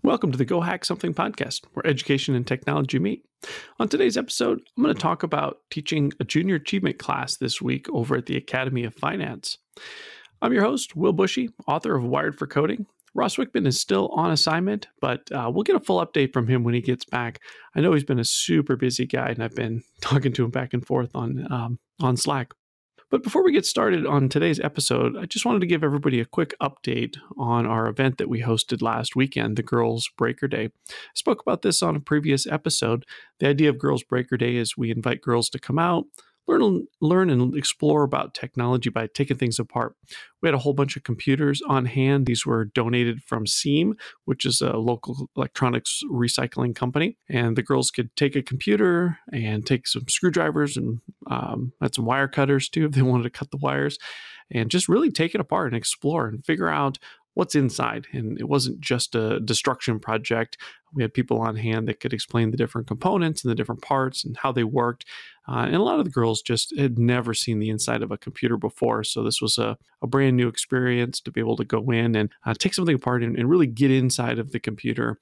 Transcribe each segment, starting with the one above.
Welcome to the Go Hack Something podcast, where education and technology meet. On today's episode, I'm going to talk about teaching a junior achievement class this week over at the Academy of Finance. I'm your host, Will Bushy, author of Wired for Coding. Ross Wickman is still on assignment, but we'll get a full update from him when he gets back. I know he's been a super busy guy, and I've been talking to him back and forth on Slack. But before we get started on today's episode, I just wanted to give everybody a quick update on our event that we hosted last weekend, the Girls Breaker Day. I spoke about this on a previous episode. The idea of Girls Breaker Day is we invite girls to come out, learn and explore about technology by taking things apart. We had a whole bunch of computers on hand. These were donated from Seam, which is a local electronics recycling company. And the girls could take a computer and take some screwdrivers and had some wire cutters too if they wanted to cut the wires, and just really take it apart and explore and figure out what's inside. And it wasn't just a destruction project. We had people on hand that could explain the different components and the different parts and how they worked. And a lot of the girls just had never seen the inside of a computer before. So this was a brand new experience to be able to go in and take something apart and really get inside of the computer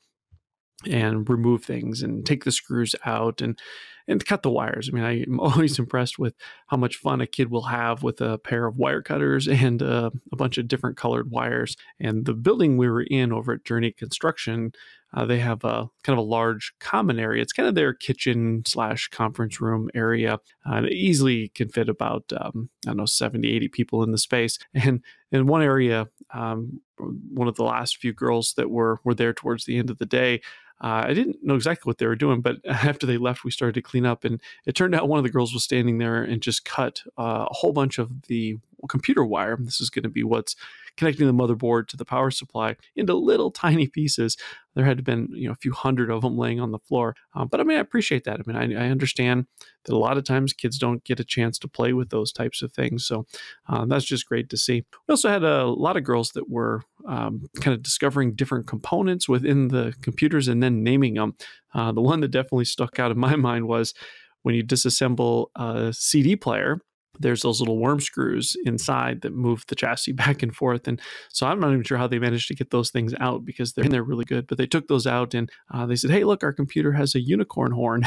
and remove things and take the screws out and cut the wires. I mean, I'm always impressed with how much fun a kid will have with a pair of wire cutters and a bunch of different colored wires. And the building we were in over at Journey Construction, they have a kind of a large common area. It's kind of their kitchen / conference room area. It easily can fit about, 70, 80 people in the space. And in one area, one of the last few girls that were there towards the end of the day, I didn't know exactly what they were doing, but after they left, we started to clean up, and it turned out one of the girls was standing there and just cut a whole bunch of the computer wire. This is going to be what's connecting the motherboard to the power supply into little tiny pieces. There had been a few hundred of them laying on the floor. But I mean, I appreciate that. I mean, I understand that a lot of times kids don't get a chance to play with those types of things. So that's just great to see. We also had a lot of girls that were kind of discovering different components within the computers and then naming them. The one that definitely stuck out in my mind was when you disassemble a CD player, there's those little worm screws inside that move the chassis back and forth. And so I'm not even sure how they managed to get those things out because they're really good. But they took those out and they said, hey, look, our computer has a unicorn horn.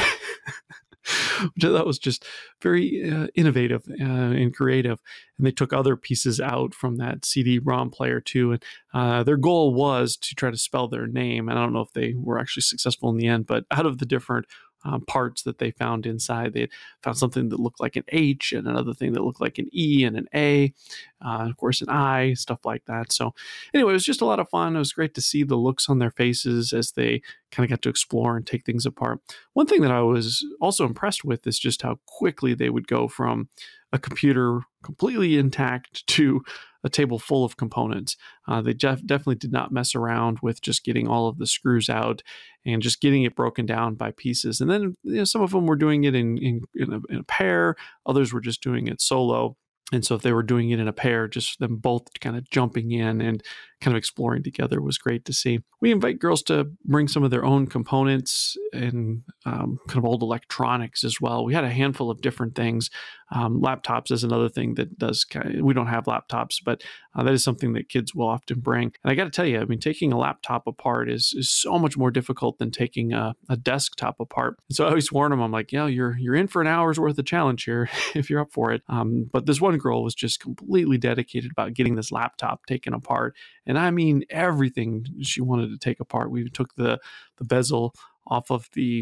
Which I thought was just very innovative and creative. And they took other pieces out from that CD-ROM player too. And their goal was to try to spell their name. And I don't know if they were actually successful in the end, but out of the different parts that they found inside, they found something that looked like an H and another thing that looked like an E and an A, of course an I, stuff like that. So anyway, it was just a lot of fun. It was great to see the looks on their faces as they kind of got to explore and take things apart. One thing that I was also impressed with is just how quickly they would go from a computer completely intact to a table full of components. They definitely did not mess around with just getting all of the screws out and just getting it broken down by pieces. And then some of them were doing it in a pair, others were just doing it solo. And so if they were doing it in a pair, just them both kind of jumping in and kind of exploring together was great to see. We invite girls to bring some of their own components and kind of old electronics as well. We had a handful of different things. Laptops is another thing that does we don't have laptops, but that is something that kids will often bring. And I got to tell you, I mean, taking a laptop apart is so much more difficult than taking a desktop apart. And so I always warn them, I'm like, you're in for an hour's worth of challenge here if you're up for it. But this one girl was just completely dedicated about getting this laptop taken apart. And I mean, everything she wanted to take apart. We took the bezel off of the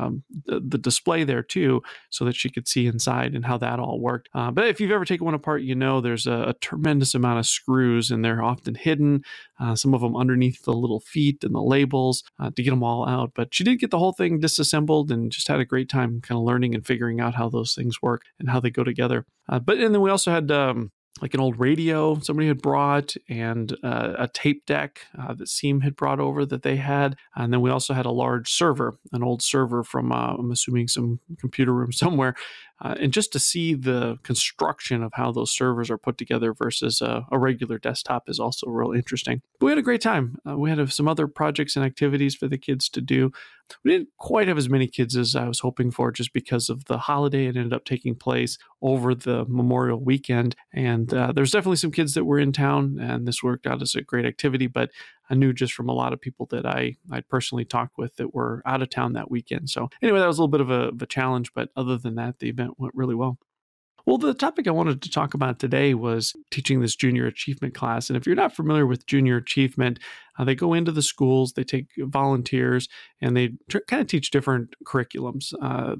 display there too, so that she could see inside and how that all worked. But if you've ever taken one apart, there's a tremendous amount of screws, and they're often hidden. Some of them underneath the little feet and the labels to get them all out. But she did get the whole thing disassembled and just had a great time kind of learning and figuring out how those things work and how they go together. And then we also had like an old radio somebody had brought, and a tape deck that Seam had brought over that they had. And then we also had a large server, an old server from, I'm assuming, some computer room somewhere. And just to see the construction of how those servers are put together versus a regular desktop is also real interesting. But we had a great time. We had some other projects and activities for the kids to do. We didn't quite have as many kids as I was hoping for just because of the holiday. It ended up taking place over the Memorial weekend. And there's definitely some kids that were in town, and this worked out as a great activity. But I knew just from a lot of people that I'd personally talked with that were out of town that weekend. So anyway, that was a little bit of a challenge. But other than that, the event went really well. Well, the topic I wanted to talk about today was teaching this junior achievement class. And if you're not familiar with junior achievement, they go into the schools, they take volunteers, and they kind of teach different curriculums.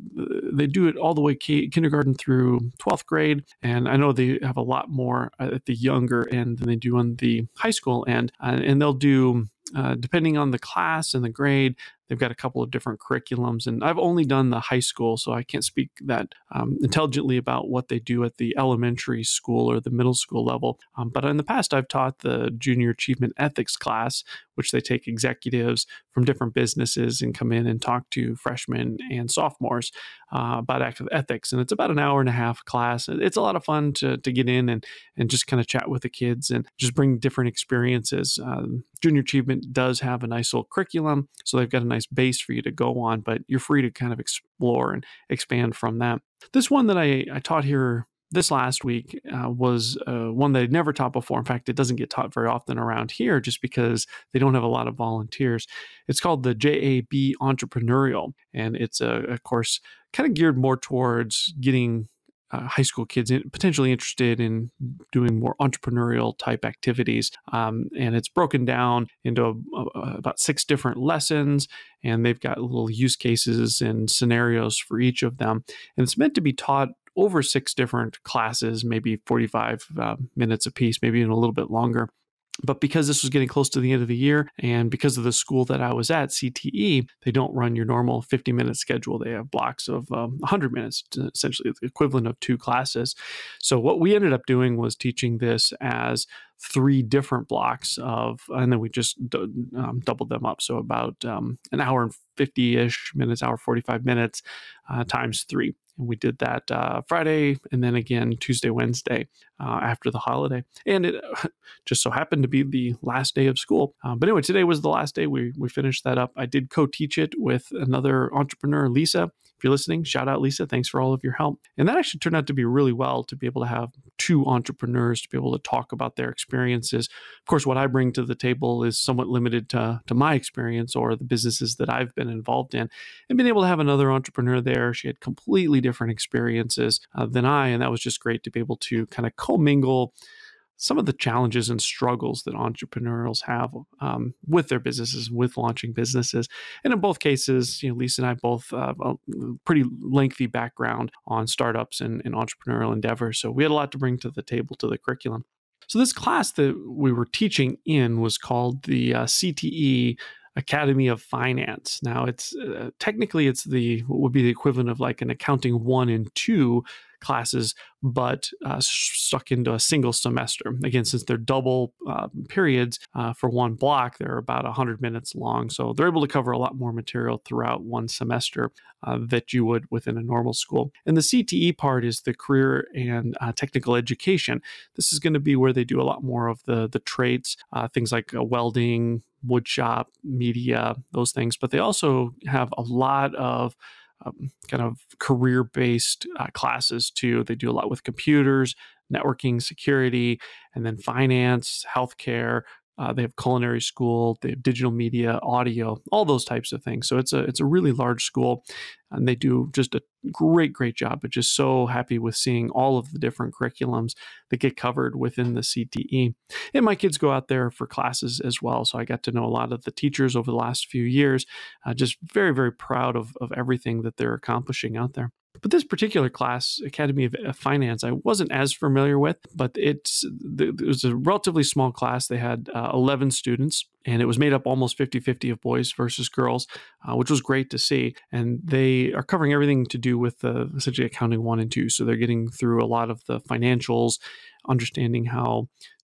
They do it all the way kindergarten through 12th grade. And I know they have a lot more at the younger end than they do on the high school end. And they'll do depending on the class and the grade, they've got a couple of different curriculums. And I've only done the high school, so I can't speak that intelligently about what they do at the elementary school or the middle school level. But in the past, I've taught the junior achievement ethics class, which they take executives from different businesses and come in and talk to freshmen and sophomores about active ethics. And it's about an hour and a half class. It's a lot of fun to get in and just kind of chat with the kids and just bring different experiences. Junior Achievement does have a nice little curriculum, so they've got a nice base for you to go on, but you're free to kind of explore and expand from that. This one that I taught here this last week was one that I'd never taught before. In fact, it doesn't get taught very often around here just because they don't have a lot of volunteers. It's called the JAB Entrepreneurial, and it's a course kind of geared more towards getting high school kids potentially interested in doing more entrepreneurial type activities. And it's broken down into about 6 different lessons, and they've got little use cases and scenarios for each of them. And it's meant to be taught over 6 different classes, maybe 45 minutes a piece, maybe even a little bit longer. But because this was getting close to the end of the year, and because of the school that I was at, CTE, they don't run your normal 50-minute schedule. They have blocks of 100 minutes, essentially the equivalent of 2 classes. So what we ended up doing was teaching this as 3 different blocks and then we just doubled them up. So about an hour and 50-ish minutes, hour 45 minutes times 3. And we did that Friday and then again Tuesday, Wednesday after the holiday. And it just so happened to be the last day of school. But anyway, today was the last day. We finished that up. I did co-teach it with another entrepreneur, Lisa. If you're listening, shout out, Lisa. Thanks for all of your help. And that actually turned out to be really well to be able to have 2 entrepreneurs to be able to talk about their experiences. Of course, what I bring to the table is somewhat limited to my experience or the businesses that I've been involved in. And being able to have another entrepreneur there, she had completely different experiences than I. And that was just great to be able to kind of commingle some of the challenges and struggles that entrepreneurs have with their businesses, with launching businesses. And in both cases, Lisa and I both have a pretty lengthy background on startups and entrepreneurial endeavors. So we had a lot to bring to the table, to the curriculum. So this class that we were teaching in was called the CTE Academy of Finance. Now, it's technically it's what would be the equivalent of like an accounting 1 and 2 classes, but stuck into a single semester. Again, since they're double periods for one block, they're about 100 minutes long. So they're able to cover a lot more material throughout one semester that you would within a normal school. And the CTE part is the career and technical education. This is going to be where they do a lot more of the trades, things like welding, wood shop, media, those things. But they also have a lot of kind of career-based classes too. They do a lot with computers, networking, security, and then finance, healthcare. They have culinary school, they have digital media, audio, all those types of things. So it's a really large school, and they do just a great job. But just so happy with seeing all of the different curriculums that get covered within the CTE. And my kids go out there for classes as well, so I got to know a lot of the teachers over the last few years. Just very proud of everything that they're accomplishing out there. But this particular class, Academy of Finance, I wasn't as familiar with, but it was a relatively small class. They had 11 students, and it was made up almost 50-50 of boys versus girls, which was great to see. And they are covering everything to do with essentially accounting 1 and 2. So they're getting through a lot of the financials, understanding how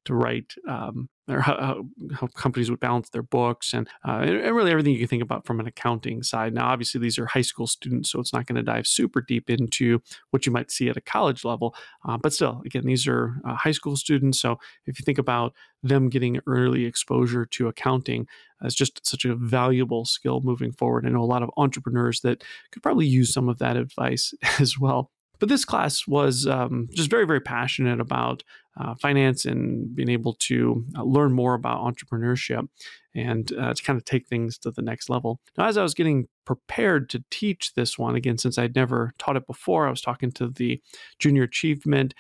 to write, or how companies would balance their books, and really everything you can think about from an accounting side. Now, obviously, these are high school students, so it's not going to dive super deep into what you might see at a college level. But still, again, these are high school students. So if you think about them getting early exposure to accounting, as just such a valuable skill moving forward. I know a lot of entrepreneurs that could probably use some of that advice as well. But this class was just very, very passionate about finance and being able to learn more about entrepreneurship and to kind of take things to the next level. Now, as I was getting prepared to teach this one, again, since I'd never taught it before, I was talking to the junior achievement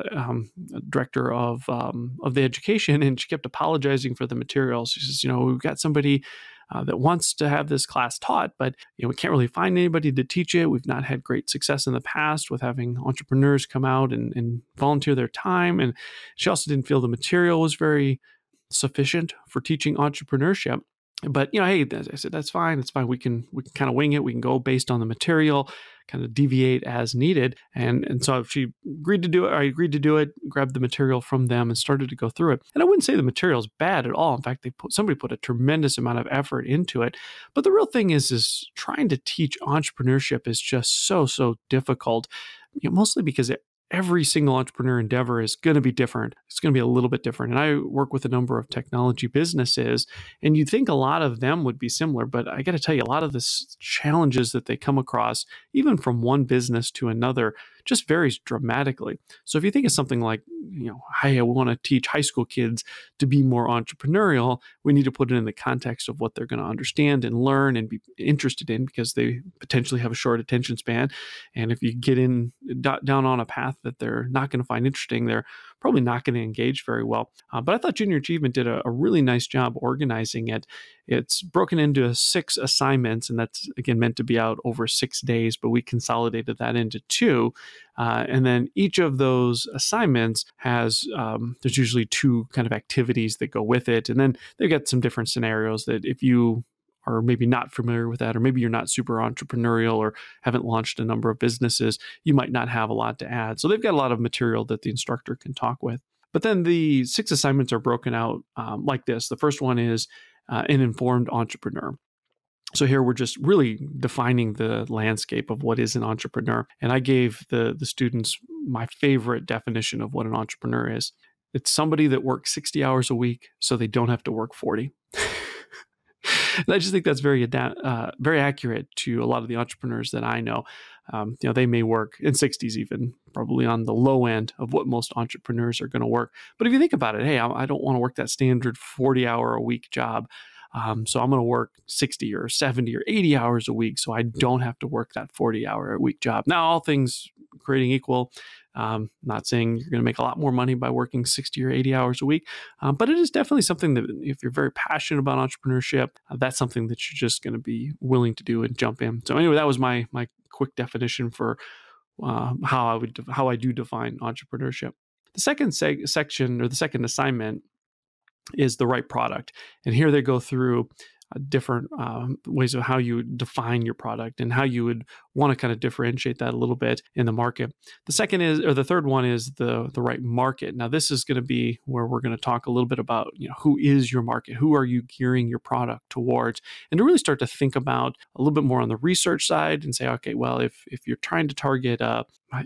director of the education, and she kept apologizing for the materials. She says, we've got somebody that wants to have this class taught, but we can't really find anybody to teach it. We've not had great success in the past with having entrepreneurs come out and volunteer their time. And she also didn't feel the material was very sufficient for teaching entrepreneurship. But hey, I said that's fine. It's fine. We can kind of wing it. We can go based on the material, kind of deviate as needed. And so she agreed to do it. I agreed to do it. Grabbed the material from them and started to go through it. And I wouldn't say the material is bad at all. In fact, somebody put a tremendous amount of effort into it. But the real thing is trying to teach entrepreneurship is just so difficult. Mostly because every single entrepreneur endeavor is going to be different. It's going to be a little bit different. And I work with a number of technology businesses, and you'd think a lot of them would be similar, but I got to tell you, a lot of the challenges that they come across, even from one business to another, just varies dramatically. So if you think of something like, hey, I want to teach high school kids to be more entrepreneurial, we need to put it in the context of what they're going to understand and learn and be interested in, because they potentially have a short attention span. And if you get down on a path that they're not going to find interesting, they're probably not going to engage very well. But I thought Junior Achievement did a really nice job organizing it. It's broken into 6 assignments, and that's, again, meant to be out over 6 days, but we consolidated that into 2. And then each of those assignments has, there's usually 2 kind of activities that go with it. And then they've got some different scenarios that if you are maybe not familiar with that, or maybe you're not super entrepreneurial or haven't launched a number of businesses, you might not have a lot to add. So they've got a lot of material that the instructor can talk with. But then the 6 assignments are broken out like this. The first one is an informed entrepreneur. So here we're just really defining the landscape of what is an entrepreneur. And I gave the students my favorite definition of what an entrepreneur is. It's somebody that works 60 hours a week so they don't have to work 40. And I just think that's very accurate to a lot of the entrepreneurs that I know. They may work in 60s, even probably on the low end of what most entrepreneurs are going to work. But if you think about it, hey, I don't want to work that standard 40-hour-a-week job. So I'm going to work 60 or 70 or 80 hours a week so I don't have to work that 40-hour-a-week job. Now, all things creating equal, not saying you're going to make a lot more money by working 60 or 80 hours a week, but it is definitely something that if you're very passionate about entrepreneurship, that's something that you're just going to be willing to do and jump in. So anyway, that was my quick definition for how I do define entrepreneurship. The second section, or the second assignment, is the right product. And here they go through different ways of how you define your product and how you would want to kind of differentiate that a little bit in the market. The third one is the right market. Now, this is going to be where we're going to talk a little bit about, who is your market? Who are you gearing your product towards? And to really start to think about a little bit more on the research side and say, okay, well, if you're trying to target a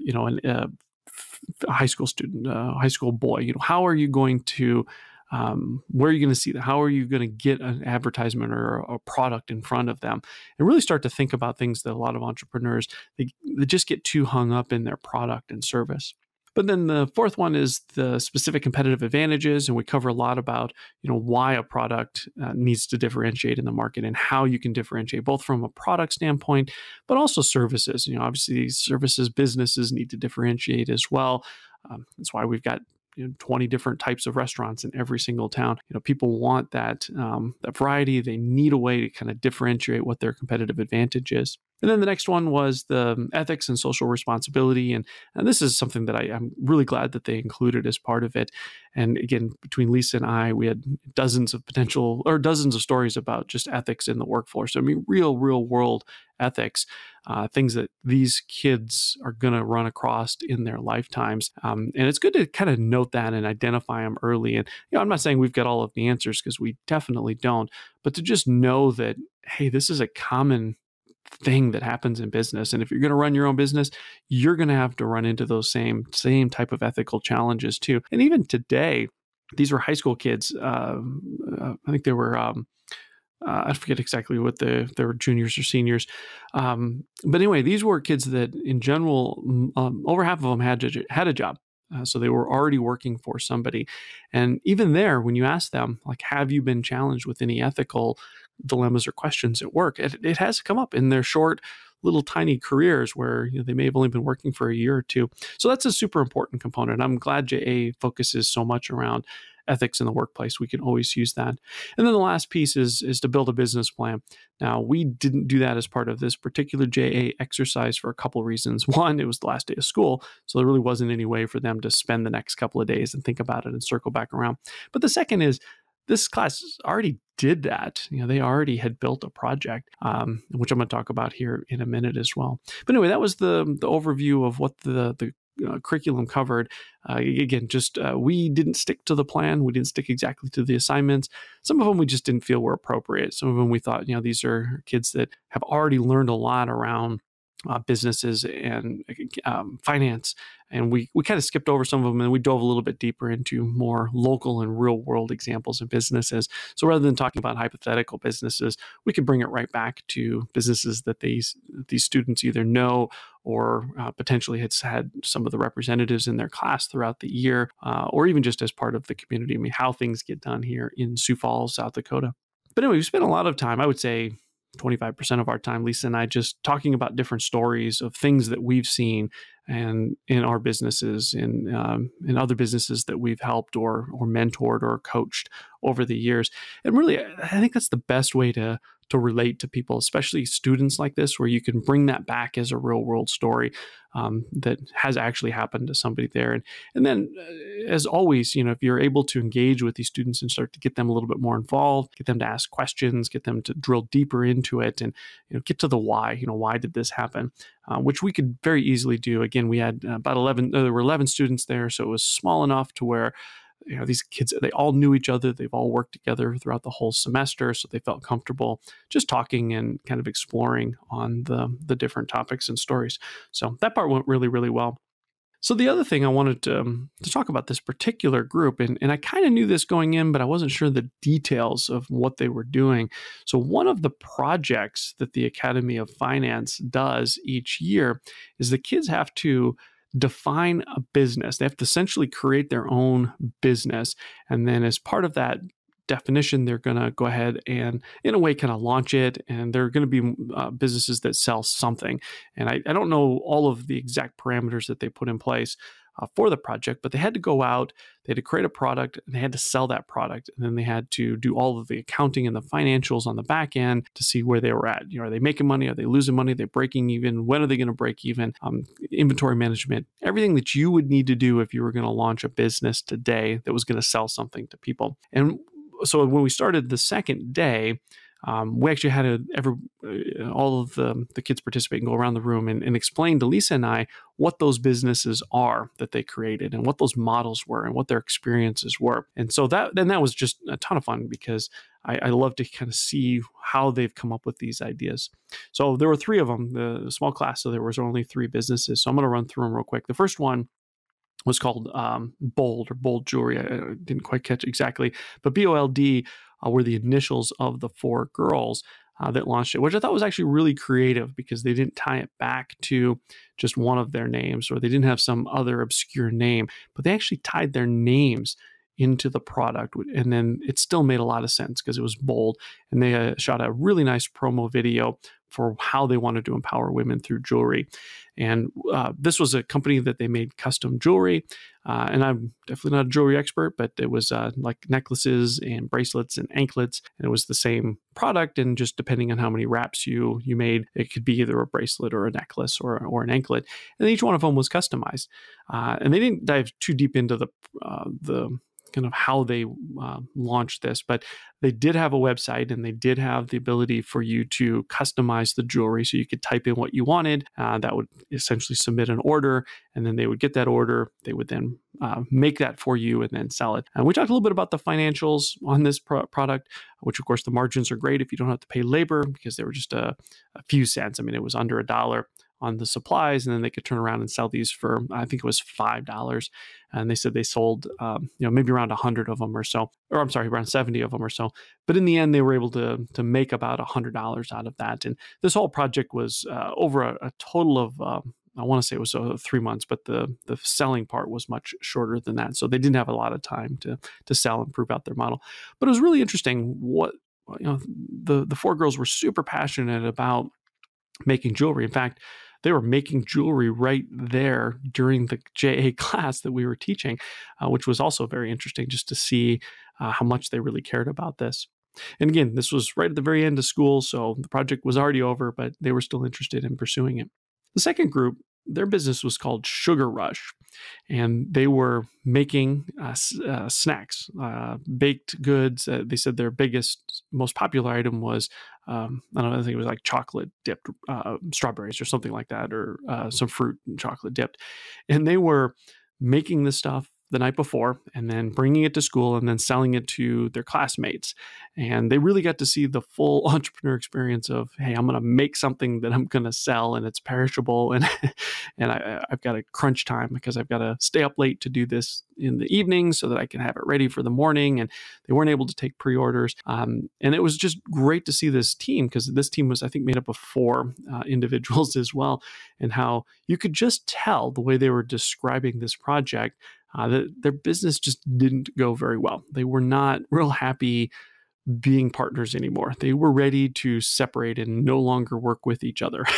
high school student, a high school boy, how are you going to where are you going to see that? How are you going to get an advertisement or a product in front of them? And really start to think about things that a lot of entrepreneurs, they just get too hung up in their product and service. But then the fourth one is the specific competitive advantages. And we cover a lot about, why a product needs to differentiate in the market and how you can differentiate both from a product standpoint, but also services. Obviously services businesses need to differentiate as well. That's why we've got 20 different types of restaurants in every single town. People want that variety. They need a way to kind of differentiate what their competitive advantage is. And then the next one was the ethics and social responsibility. And this is something that I'm really glad that they included as part of it. And again, between Lisa and I, we had dozens of stories about just ethics in the workforce. I mean, real world ethics, things that these kids are going to run across in their lifetimes. And it's good to kind of note that and identify them early. And I'm not saying we've got all of the answers, because we definitely don't, but to just know that, hey, this is a common thing that happens in business. And if you're going to run your own business, you're going to have to run into those same type of ethical challenges too. And even today, these were high school kids. I think they were, I forget exactly what they were, juniors or seniors. But anyway, these were kids that in general, over half of them had a job. So they were already working for somebody. And even there, when you ask them, like, have you been challenged with any ethical dilemmas or questions at work, it has come up in their short, little tiny careers where they may have only been working for a year or two. So that's a super important component. I'm glad JA focuses so much around ethics in the workplace. We can always use that. And then the last piece is to build a business plan. Now, we didn't do that as part of this particular JA exercise for a couple of reasons. One, it was the last day of school, so there really wasn't any way for them to spend the next couple of days and think about it and circle back around. But the second is, this class already did that. They already had built a project, which I'm going to talk about here in a minute as well. But anyway, that was the overview of what the curriculum covered. Again, just we didn't stick to the plan. We didn't stick exactly to the assignments. Some of them we just didn't feel were appropriate. Some of them we thought, these are kids that have already learned a lot around businesses and finance. And we kind of skipped over some of them, and we dove a little bit deeper into more local and real world examples of businesses. So rather than talking about hypothetical businesses, we could bring it right back to businesses that these students either know or potentially had some of the representatives in their class throughout the year, or even just as part of the community. I mean, how things get done here in Sioux Falls, South Dakota. But anyway, we spent a lot of time, I would say 25% of our time, Lisa and I, just talking about different stories of things that we've seen and in our businesses, in other businesses that we've helped or mentored or coached over the years. And really, I think that's the best way to relate to people, especially students like this, where you can bring that back as a real world story that has actually happened to somebody there. And then, as always, if you're able to engage with these students and start to get them a little bit more involved, get them to ask questions, get them to drill deeper into it, and get to the why. Why did this happen? Which we could very easily do. Again, we had about 11. There were 11 students there, so it was small enough to where these kids, they all knew each other. They've all worked together throughout the whole semester, so they felt comfortable just talking and kind of exploring on the different topics and stories. So that part went really, really well. So the other thing I wanted to talk about this particular group, and I kind of knew this going in, but I wasn't sure the details of what they were doing. So one of the projects that the Academy of Finance does each year is the kids have to define a business. They have to essentially create their own business. And then as part of that definition, they're going to go ahead and, in a way, kind of launch it. And they're going to be businesses that sell something. And I don't know all of the exact parameters that they put in place for the project, but they had to go out, they had to create a product, and they had to sell that product. And then they had to do all of the accounting and the financials on the back end to see where they were at. Are they making money? Are they losing money? Are they breaking even? When are they going to break even? Inventory management, everything that you would need to do if you were going to launch a business today that was going to sell something to people. And so when we started the second day, we actually had all of the kids participate and go around the room and explain to Lisa and I what those businesses are that they created and what those models were and what their experiences were. And so that was just a ton of fun, because I love to kind of see how they've come up with these ideas. So there were 3 of them, the small class, so there was only 3 businesses. So I'm going to run through them real quick. The first one was called Bold Jewelry. I didn't quite catch exactly, but BOLD were the initials of the 4 girls that launched it, which I thought was actually really creative, because they didn't tie it back to just one of their names, or they didn't have some other obscure name, but they actually tied their names into the product. And then it still made a lot of sense because it was bold. And they shot a really nice promo video for how they wanted to empower women through jewelry. And this was a company that they made custom jewelry. And I'm definitely not a jewelry expert, but it was like necklaces and bracelets and anklets. And it was the same product. And just depending on how many wraps you made, it could be either a bracelet or a necklace or an anklet. And each one of them was customized. And they didn't dive too deep into the kind of how they launched this, but they did have a website and they did have the ability for you to customize the jewelry. So you could type in what you wanted. That would essentially submit an order, and then they would get that order. They would then make that for you and then sell it. And we talked a little bit about the financials on this product, which of course the margins are great if you don't have to pay labor, because they were just a few cents. I mean, it was under $1 on the supplies, and then they could turn around and sell these for, I think it was $5. And they said they sold, maybe around 100 of them or so, or I'm sorry, around 70 of them or so. But in the end, they were able to make about $100 out of that. And this whole project was over a total of, I want to say it was 3 months, but the selling part was much shorter than that. So they didn't have a lot of time to sell and prove out their model. But it was really interesting the four girls were super passionate about making jewelry. In fact, they were making jewelry right there during the JA class that we were teaching, which was also very interesting just to see how much they really cared about this. And again, this was right at the very end of school, so the project was already over, but they were still interested in pursuing it. The second group, their business was called Sugar Rush, and they were making snacks, baked goods. They said their biggest, most popular item was, I don't know, I think it was like chocolate dipped strawberries or something like that, or some fruit and chocolate dipped. And they were making this stuff the night before and then bringing it to school and then selling it to their classmates. And they really got to see the full entrepreneur experience of, hey, I'm going to make something that I'm going to sell and it's perishable. And I've got a crunch time because I've got to stay up late to do this in the evening so that I can have it ready for the morning. And they weren't able to take pre-orders. And it was just great to see this team, because this team was, I think, made up of 4 individuals as well, and how you could just tell the way they were describing this project that their business just didn't go very well. They were not real happy being partners anymore. They were ready to separate and no longer work with each other.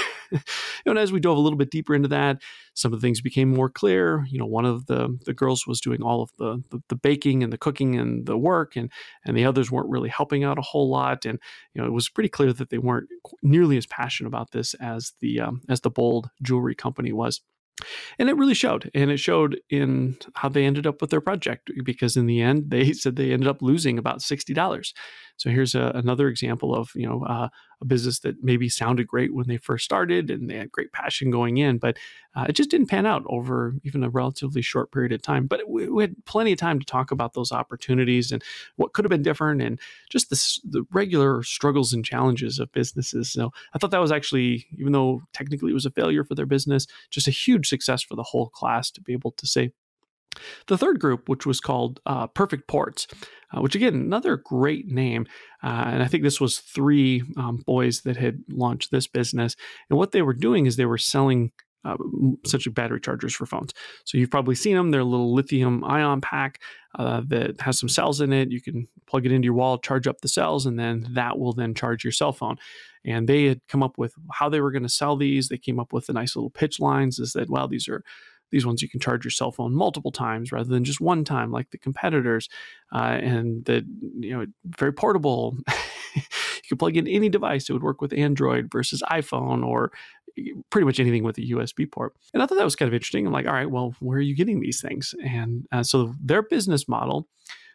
And as we dove a little bit deeper into that, some of the things became more clear. One of the girls was doing all of the baking and the cooking and the work, and the others weren't really helping out a whole lot. And it was pretty clear that they weren't nearly as passionate about this as the Bold Jewelry Company was. And it really showed. And it showed in how they ended up with their project, because in the end, they said they ended up losing about $60. So here's another example of, a business that maybe sounded great when they first started and they had great passion going in, but it just didn't pan out over even a relatively short period of time. But we had plenty of time to talk about those opportunities and what could have been different, and just the regular struggles and challenges of businesses. So I thought that was actually, even though technically it was a failure for their business, just a huge success for the whole class to be able to say. The third group, which was called Perfect Ports, which again, another great name. And I think this was 3 boys that had launched this business. And what they were doing is they were selling essentially battery chargers for phones. So you've probably seen them. They're a little lithium ion pack that has some cells in it. You can plug it into your wall, charge up the cells, and then that will then charge your cell phone. And they had come up with how they were going to sell these. They came up with the nice little pitch lines that said, well, these ones you can charge your cell phone multiple times rather than just one time like the competitors, and that very portable. You could plug in any device. It would work with Android versus iPhone, or pretty much anything with a USB port. And I thought that was kind of interesting. I'm like, all right, well, where are you getting these things? And so their business model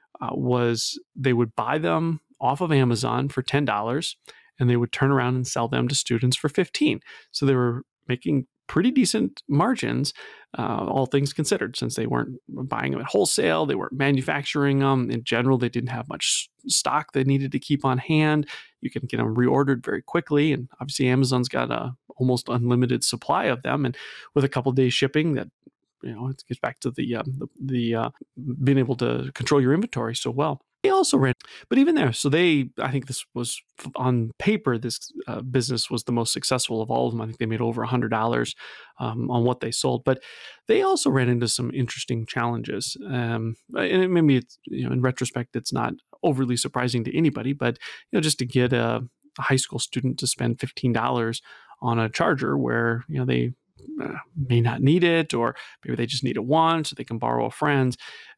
was they would buy them off of Amazon for $10, and they would turn around and sell them to students for $15. So they were making pretty decent margins, all things considered, since they weren't buying them at wholesale, they weren't manufacturing them. In general, they didn't have much stock they needed to keep on hand. You can get them reordered very quickly, and obviously Amazon's got a almost unlimited supply of them, and with a couple of days shipping, that it gets back to the being able to control your inventory so well. They also ran, but even there, so I think this was on paper, this business was the most successful of all of them. I think they made over $100 on what they sold, but they also ran into some interesting challenges. And maybe it's, in retrospect, it's not overly surprising to anybody, but just to get a high school student to spend $15 on a charger where they may not need it, or maybe they just need it once so they can borrow a friend's.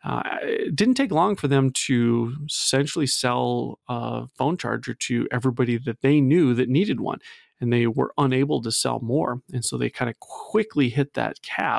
It didn't take long for them to essentially sell a phone charger to everybody that they knew that needed one, and they were unable to sell more. And so they kind of quickly hit that cap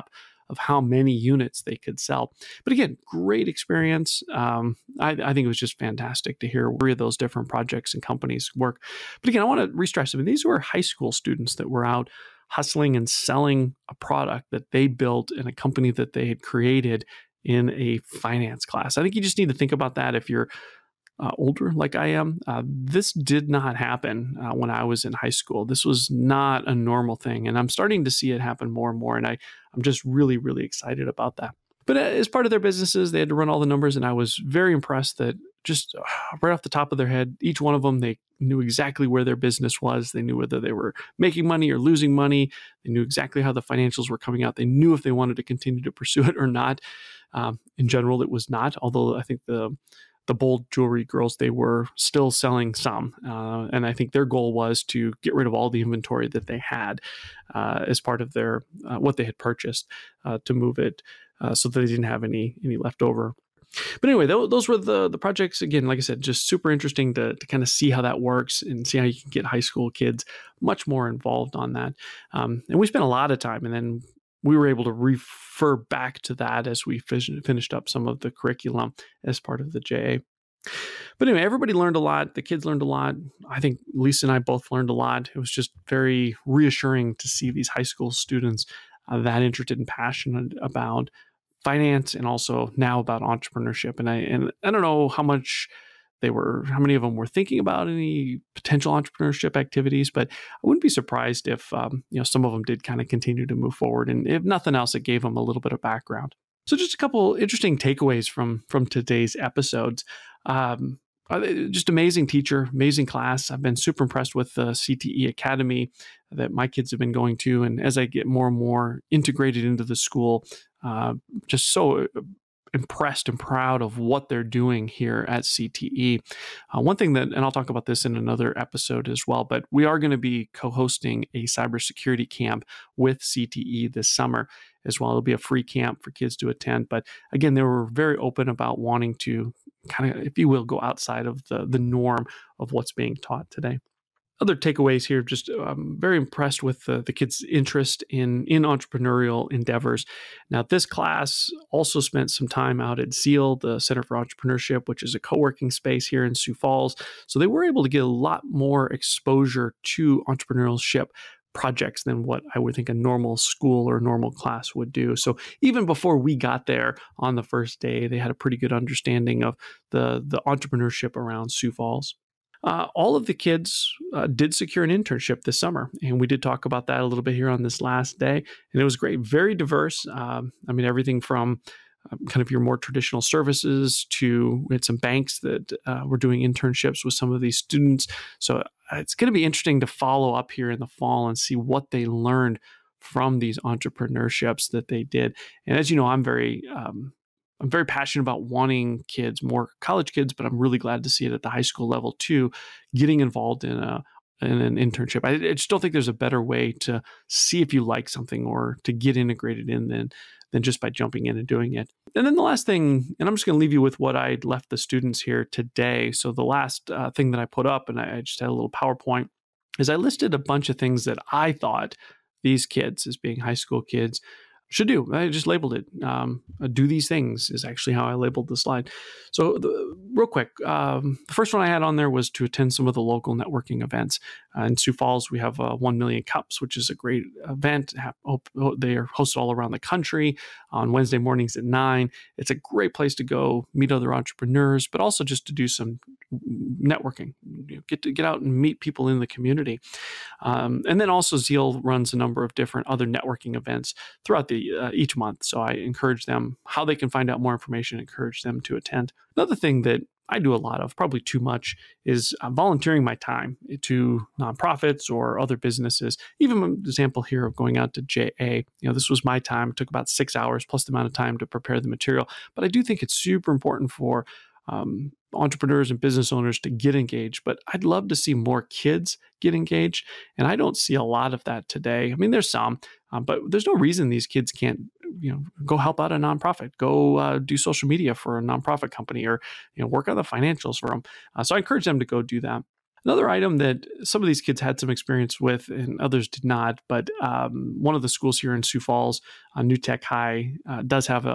of how many units they could sell. But again, great experience. I think it was just fantastic to hear where those different projects and companies work. But again, I want to re-stress, I mean, these were high school students that were out hustling and selling a product that they built in a company that they had created in a finance class. I think you just need to think about that if you're older like I am. This did not happen when I was in high school. This was not a normal thing, and I'm starting to see it happen more and more, and I'm just really, really excited about that. But as part of their businesses, they had to run all the numbers, and I was very impressed that just right off the top of their head, each one of them, they knew exactly where their business was. They knew whether they were making money or losing money. They knew exactly how the financials were coming out. They knew if they wanted to continue to pursue it or not. In general, it was not, although I think the bold jewelry girls, they were still selling some. And I think their goal was to get rid of all the inventory that they had as part of their what they had purchased to move it so that they didn't have any left over. But anyway, those were the projects. Again, like I said, just super interesting to kind of see how that works and see how you can get high school kids much more involved on that. And we spent a lot of time, and then we were able to refer back to that as we finished up some of the curriculum as part of the JA. But anyway, everybody learned a lot. The kids learned a lot. I think Lisa and I both learned a lot. It was just very reassuring to see these high school students that interested and passionate about finance and also now about entrepreneurship. And I don't know how many of them were thinking about any potential entrepreneurship activities, but I wouldn't be surprised if some of them did kind of continue to move forward. And if nothing else, it gave them a little bit of background. So just a couple interesting takeaways from today's episodes. Just amazing teacher, amazing class. I've been super impressed with the CTE Academy that my kids have been going to. And as I get more and more integrated into the school, just so impressed and proud of what they're doing here at CTE. One thing that, and I'll talk about this in another episode as well, but we are going to be co-hosting a cybersecurity camp with CTE this summer as well. It'll be a free camp for kids to attend. But again, they were very open about wanting to kind of, if you will, go outside of the norm of what's being taught today. Other takeaways here, just very impressed with the kids' interest in entrepreneurial endeavors. Now, this class also spent some time out at ZEAL, the Center for Entrepreneurship, which is a co-working space here in Sioux Falls. So they were able to get a lot more exposure to entrepreneurship projects than what I would think a normal school or a normal class would do. So even before we got there on the first day, they had a pretty good understanding of the entrepreneurship around Sioux Falls. All of the kids did secure an internship this summer, and we did talk about that a little bit here on this last day, and it was great, very diverse. Everything from kind of your more traditional services to we had some banks that were doing internships with some of these students. So it's going to be interesting to follow up here in the fall and see what they learned from these entrepreneurships that they did. And as you know, I'm very passionate about wanting kids, more college kids, but I'm really glad to see it at the high school level too, getting involved in an internship. I just don't think there's a better way to see if you like something or to get integrated in than just by jumping in and doing it. And then the last thing, and I'm just going to leave you with what I left the students here today. So the last thing that I put up, and I just had a little PowerPoint, is I listed a bunch of things that I thought these kids, as being high school kids, should do. I just labeled it. Do these things is actually how I labeled the slide. So real quick, the first one I had on there was to attend some of the local networking events. In Sioux Falls, we have 1 Million Cups, which is a great event. They are hosted all around the country on Wednesday mornings at 9. It's a great place to go meet other entrepreneurs, but also just to do some networking, get out and meet people in the community. And then also ZEAL runs a number of different other networking events throughout each month. So I encourage them how they can find out more information, encourage them to attend. Another thing that I do a lot of, probably too much, is volunteering my time to nonprofits or other businesses. Even an example here of going out to JA. This was my time. It took about 6 hours plus the amount of time to prepare the material. But I do think it's super important for entrepreneurs and business owners to get engaged, but I'd love to see more kids get engaged. And I don't see a lot of that today. I mean, there's some, but there's no reason these kids can't, go help out a nonprofit, go do social media for a nonprofit company, or, work on the financials for them. So I encourage them to go do that. Another item that some of these kids had some experience with and others did not, but one of the schools here in Sioux Falls, New Tech High, does have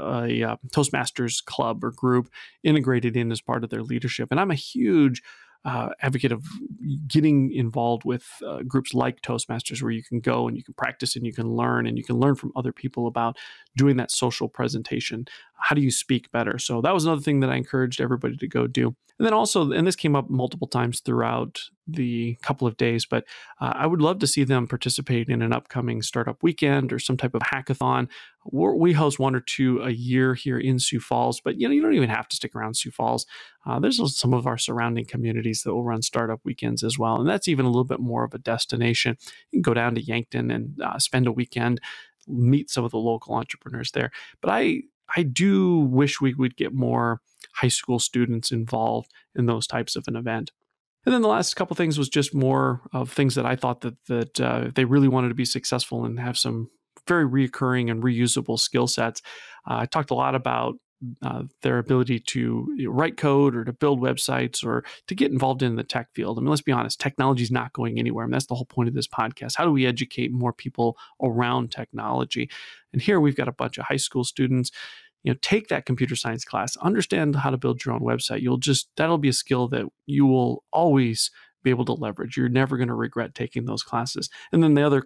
a Toastmasters club or group integrated in as part of their leadership. And I'm a huge advocate of getting involved with groups like Toastmasters, where you can go and you can practice and you can learn from other people about doing that social presentation. How do you speak better? So that was another thing that I encouraged everybody to go do. And then also, and this came up multiple times throughout the couple of days, but I would love to see them participate in an upcoming startup weekend or some type of hackathon. We host one or two a year here in Sioux Falls, but you don't even have to stick around Sioux Falls. There's some of our surrounding communities that will run startup weekends as well, and that's even a little bit more of a destination. You can go down to Yankton and spend a weekend, meet some of the local entrepreneurs there. But I do wish we would get more high school students involved in those types of an event. And then the last couple things was just more of things that I thought that if they really wanted to be successful and have some very reoccurring and reusable skill sets. I talked a lot about their ability to write code or to build websites or to get involved in the tech field. I mean, let's be honest, technology is not going anywhere. I mean, that's the whole point of this podcast. How do we educate more people around technology? And here we've got a bunch of high school students. Take that computer science class, understand how to build your own website. That'll be a skill that you will always be able to leverage. You're never going to regret taking those classes. And then the other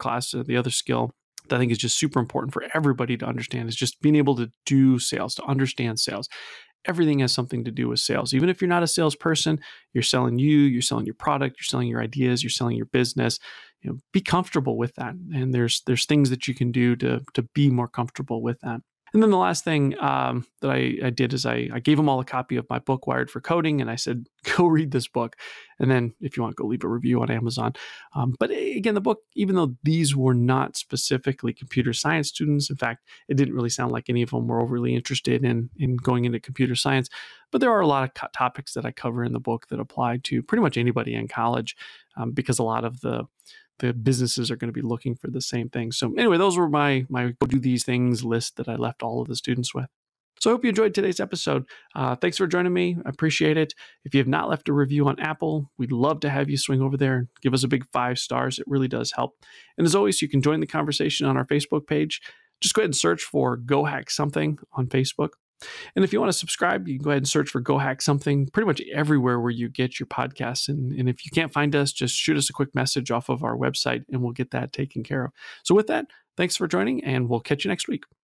skill that I think is just super important for everybody to understand is just being able to do sales, to understand sales. Everything has something to do with sales. Even if you're not a salesperson, you're selling you're selling your product, you're selling your ideas, you're selling your business. Be comfortable with that. And there's things that you can do to be more comfortable with that. And then the last thing that I did is I gave them all a copy of my book, Wired for Coding, and I said, go read this book. And then if you want, go leave a review on Amazon. But again, the book, even though these were not specifically computer science students, in fact, it didn't really sound like any of them were overly interested in going into computer science. But there are a lot of topics that I cover in the book that apply to pretty much anybody in college, because a lot of the businesses are going to be looking for the same thing. So anyway, those were my go do these things list that I left all of the students with. So I hope you enjoyed today's episode. Thanks for joining me. I appreciate it. If you have not left a review on Apple, we'd love to have you swing over there and give us a big 5 stars. It really does help. And as always, you can join the conversation on our Facebook page. Just go ahead and search for Go Hack Something on Facebook. And if you want to subscribe, you can go ahead and search for Go Hack Something pretty much everywhere where you get your podcasts. And if you can't find us, just shoot us a quick message off of our website and we'll get that taken care of. So with that, thanks for joining and we'll catch you next week.